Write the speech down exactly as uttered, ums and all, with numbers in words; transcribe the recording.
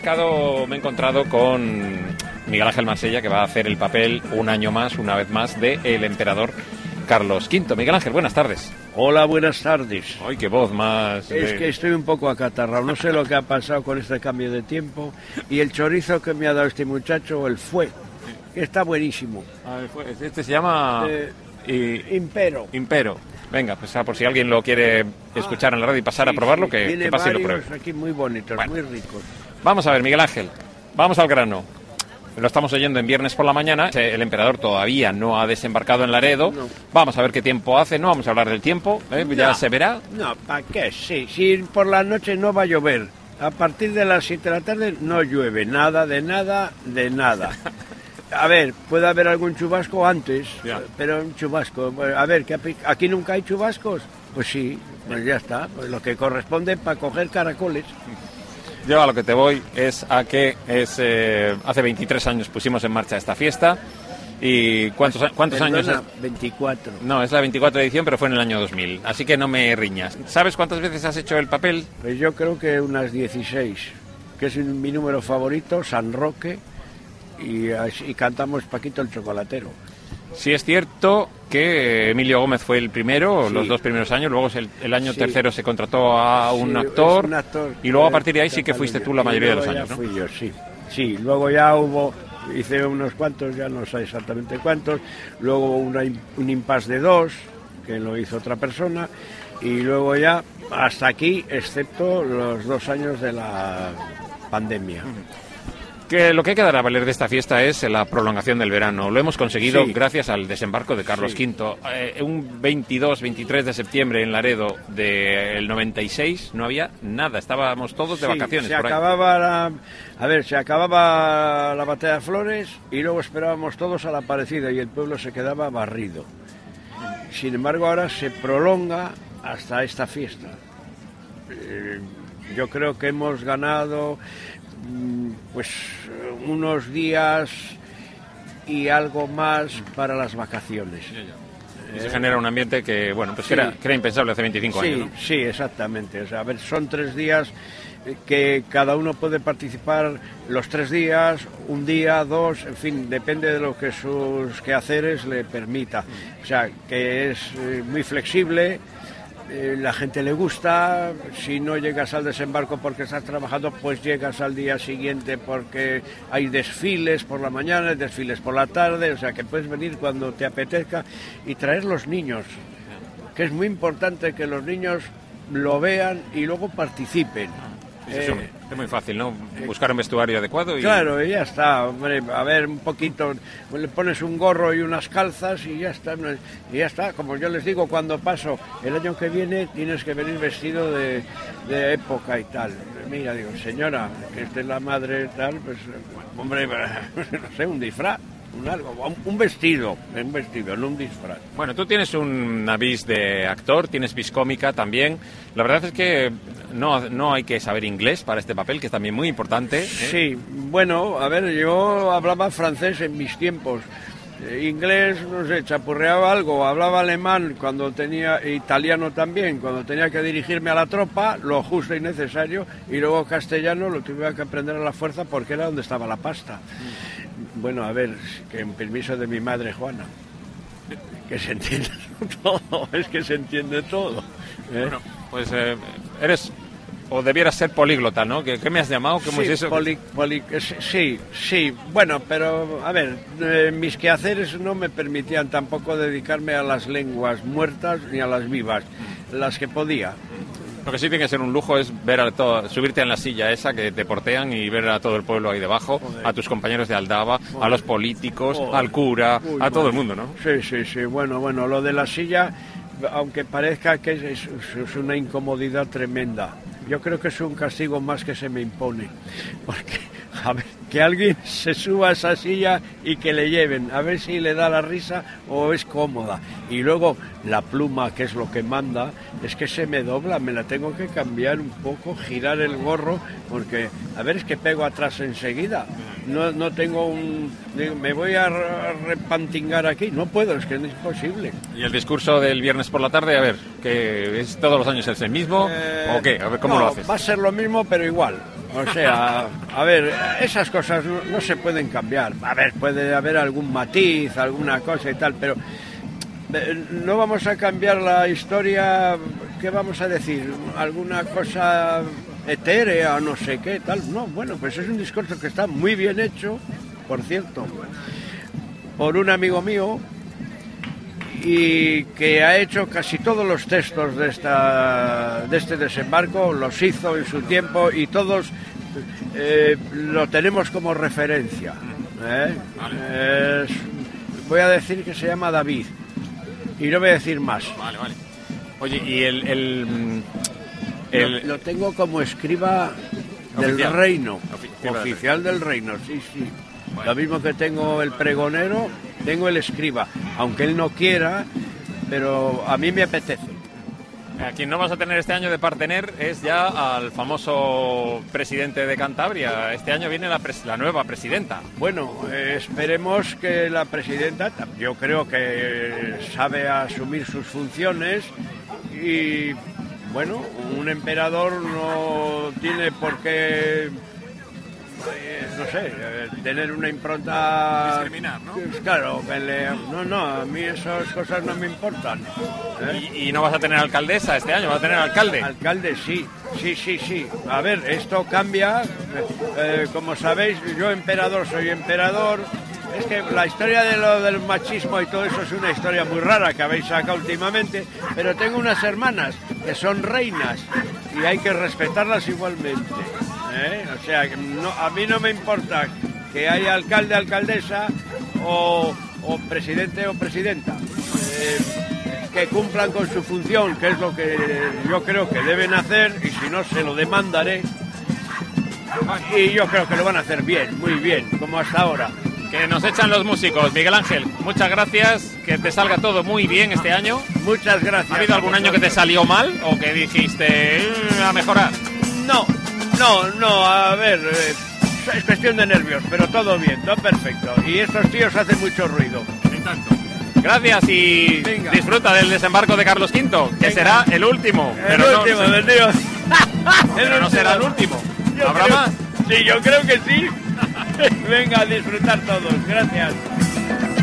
desembarcado me he encontrado con Miguel Ángel Marsella, que va a hacer el papel un año más, una vez más, de el emperador Carlos quinto. Miguel Ángel, buenas tardes. Hola, buenas tardes. Ay, qué voz más... Es de... que estoy un poco acatarrado, no sé lo que ha pasado con este cambio de tiempo y el chorizo que me ha dado este muchacho, el fue, que está buenísimo. Ah, este se llama... Eh, y... Impero. Impero. Venga, pues por si alguien lo quiere escuchar en la radio y pasar sí, a probarlo, sí, que, que pase y lo pruebe. Aquí muy bonitos, bueno, muy ricos. Vamos a ver, Miguel Ángel, vamos al grano. Lo estamos oyendo en viernes por la mañana. El emperador todavía no ha desembarcado en Laredo. No. Vamos a ver qué tiempo hace. No vamos a hablar del tiempo, ¿eh? No, ya se verá. No, ¿para qué? Sí, sí, por la noche no va a llover. A partir de las siete de la tarde no llueve. Nada, de nada, de nada. A ver, puede haber algún chubasco antes, ya. Pero un chubasco. A ver, ¿que aquí nunca hay chubascos? Pues sí, pues ya está. Pues lo que corresponde para coger caracoles. Yo a lo que te voy es a que es eh, hace veintitrés años pusimos en marcha esta fiesta. ¿Y cuántos, cuántos Perdona, años? Es? veinticuatro. No, es la veinticuatro edición, pero fue en el año dos mil. Así que no me riñas. ¿Sabes cuántas veces has hecho el papel? Pues yo creo que unas dieciséis, que es mi número favorito, San Roque, y, y cantamos Paquito el Chocolatero. Sí es cierto que Emilio Gómez fue el primero, sí. Los dos primeros años, luego el, el año sí. tercero se contrató a un, sí, actor, un actor, y luego a partir de ahí sí que fuiste tú la mayoría de los años, ¿no? Fui yo, sí. Sí, luego ya hubo, hice unos cuantos, ya no sé exactamente cuántos, luego hubo una, un impasse de dos, que lo hizo otra persona, y luego ya hasta aquí, excepto los dos años de la pandemia. Que lo que hay que dar a valer de esta fiesta es la prolongación del verano. Lo hemos conseguido sí. gracias al desembarco de Carlos sí. quinto. Eh, un veintidós, veintitrés de septiembre en Laredo del noventa y seis no había nada, estábamos todos de sí, vacaciones. Se por acababa ahí. La, a ver, se acababa la batalla de Flores y luego esperábamos todos a la Aparecida y el pueblo se quedaba barrido. Sin embargo, ahora se prolonga hasta esta fiesta. Eh, yo creo que hemos ganado pues unos días y algo más para las vacaciones. Ya, ya. Y se genera un ambiente que, bueno, pues sí. que, era, que era impensable hace veinticinco sí, años, ¿no? Sí, exactamente. O sea, a ver, son tres días que cada uno puede participar los tres días, un día, dos, en fin, depende de lo que sus quehaceres le permita. O sea, que es muy flexible. Eh, la gente le gusta, si no llegas al desembarco porque estás trabajando, pues llegas al día siguiente porque hay desfiles por la mañana, desfiles por la tarde, o sea que puedes venir cuando te apetezca y traer los niños, que es muy importante que los niños lo vean y luego participen. Sí, sí, eh, es muy fácil, ¿no? Buscar un vestuario adecuado y... Claro, y ya está, hombre, a ver, un poquito, le pones un gorro y unas calzas y ya está, y ya está, como yo les digo, cuando paso, el año que viene tienes que venir vestido de, de época y tal. Mira, digo, señora, que esté la madre tal, pues, hombre, no sé, un disfraz. Un, algo, un vestido, un vestido, no un disfraz. Bueno, tú tienes una vis de actor, tienes vis cómica también. La verdad es que no, no hay que saber inglés para este papel, que es también muy importante, ¿eh? Sí, bueno, a ver, yo hablaba francés en mis tiempos. Inglés, no sé, chapurreaba algo, hablaba alemán cuando tenía, italiano también, cuando tenía que dirigirme a la tropa, lo justo y necesario, y luego castellano lo tuve que aprender a la fuerza porque era donde estaba la pasta. Bueno, a ver, que en permiso de mi madre Juana, que se entiende todo, es que se entiende todo. ¿eh? Bueno, pues eh, eres... O debieras ser políglota, ¿no? ¿Qué, qué me has llamado? ¿Cómo sí, es eso? Poli, poli, sí, sí. Bueno, pero, a ver, eh, mis quehaceres no me permitían tampoco dedicarme a las lenguas muertas ni a las vivas, las que podía. Lo que sí tiene que ser un lujo es ver a todo, subirte en la silla esa que te portean y ver a todo el pueblo ahí debajo, Joder. A tus compañeros de Aldaba, Joder. A los políticos, Joder. Al cura, Uy, a todo man. El mundo, ¿no? Sí, sí, sí. Bueno, bueno, lo de la silla, aunque parezca que es, es una incomodidad tremenda, yo creo que es un castigo más que se me impone, porque, a ver, que alguien se suba a esa silla y que le lleven, a ver si le da la risa o es cómoda. Y luego la pluma, que es lo que manda, es que se me dobla, me la tengo que cambiar un poco, girar el gorro, porque, a ver, es que pego atrás enseguida. No, no tengo un... me voy a repantingar aquí, no puedo, es que es imposible. ¿Y el discurso del viernes por la tarde, a ver, que es todos los años es el mismo, eh, o qué? A ver, ¿cómo no, lo haces? Va a ser lo mismo, pero igual. O sea, a ver, esas cosas no, no se pueden cambiar. A ver, puede haber algún matiz, alguna cosa y tal, pero no vamos a cambiar la historia. ¿Qué vamos a decir? ¿Alguna cosa etérea o no sé qué, tal? No, bueno, pues es un discurso que está muy bien hecho, por cierto, por un amigo mío, y que ha hecho casi todos los textos de esta de este desembarco, los hizo en su tiempo y todos eh, lo tenemos como referencia. ¿eh? Vale. Es, voy a decir que se llama David y no voy a decir más. Vale, vale. Oye, y el... el, el... Lo, lo tengo como escriba del oficial. reino, Oficial, oficial del reino, sí, sí. Bueno. Lo mismo que tengo el pregonero, tengo el escriba, aunque él no quiera, pero a mí me apetece. A quien no vas a tener este año de partener es ya al famoso presidente de Cantabria. Este año viene la, pres- la nueva presidenta. Bueno, eh, esperemos que la presidenta, yo creo que sabe asumir sus funciones y, bueno, un emperador no tiene por qué... no sé, tener una impronta... Discriminar, ¿no? Claro, no, no, a mí esas cosas no me importan. ¿eh? ¿Y, y no vas a tener alcaldesa este año? ¿Vas a tener alcalde? Alcalde, sí, sí, sí, sí. A ver, esto cambia. Eh, como sabéis, yo emperador soy emperador. Es que la historia de lo del machismo y todo eso es una historia muy rara que habéis sacado últimamente, pero tengo unas hermanas que son reinas y hay que respetarlas igualmente. ¿Eh? O sea, no, a mí no me importa que haya alcalde, alcaldesa o, o presidente o presidenta, eh, que cumplan con su función, que es lo que yo creo que deben hacer, y si no se lo demandaré, y yo creo que lo van a hacer bien, muy bien, como hasta ahora. Que nos echan los músicos. Miguel Ángel, muchas gracias, que te salga todo muy bien este año. Muchas gracias. ¿Ha habido algún año que te salió mal o que dijiste mm, a mejorar? No. No, no, a ver, eh, es cuestión de nervios, pero todo bien, todo perfecto. Y estos tíos hacen mucho ruido. Ni tanto. Gracias y Venga. Disfruta del desembarco de Carlos quinto, que Venga. será el último. El pero último, no, del tío. Pero no será el último. Yo ¿Habrá creo, más? Sí, yo creo que sí. Venga, a disfrutar todos. Gracias.